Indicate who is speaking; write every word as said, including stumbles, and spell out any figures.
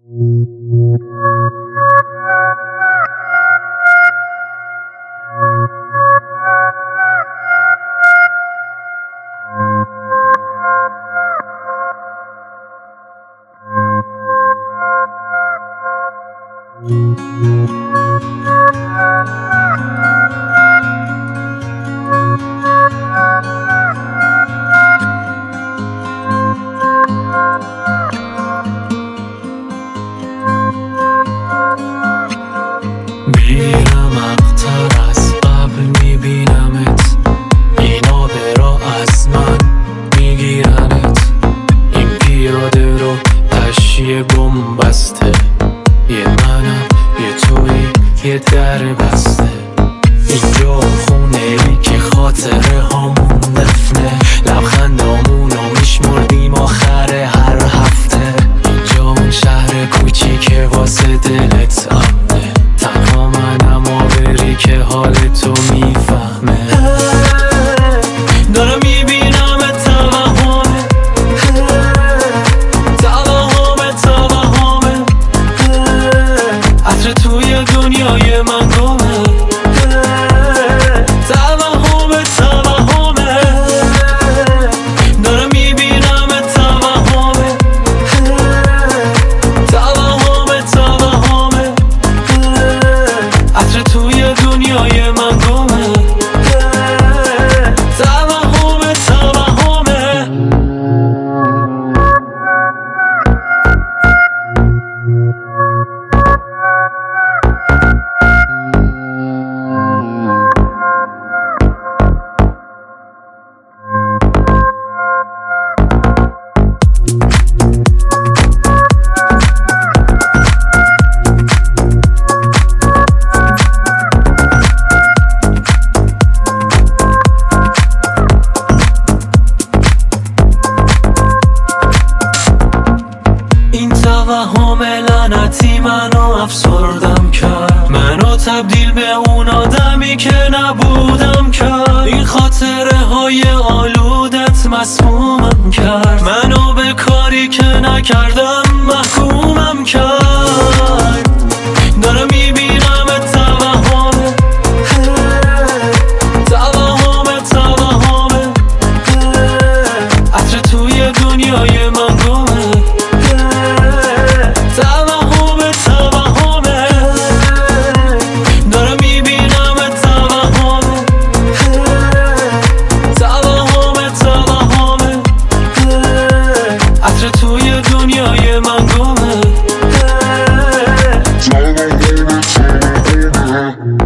Speaker 1: میرم عقل‌تر از قبل میبینمت، اینا برا از من میگیرنت. این پیاده رو تشیه بم بسته، یه منم یه توی یه در بسته. اینجا خونه ای که خاطره هامون دفنه، لبخندامونو میشمردیم آخر هر هفته. اینجا اون شهر کوچیکه واسه دلت امنه، تنها منم آوری که حال تو میفهمه. دارم میبینم توهمه، توهمه توهمه، عطر توی دنیای من گمه. توهمه توهمه، دارم میبینم توهمه، توهمه توهمه، عطر توی دنیای من گمه. توهمه توهمه. این توهم لعنتی منو افسردم کرد، منو تبدیل به اون آدمی که نبودم کرد. این خاطره های آلودت مسمومم کرد، منو به کاری که نکردم محکومم کرد. دارم میبینم توهمه، توهمه توهمه، عطر توی دنیای من گمه. توهمه توهمه، دارم میبینم توهمه، توهمه توهمه، عطر توی دنیای من گمه.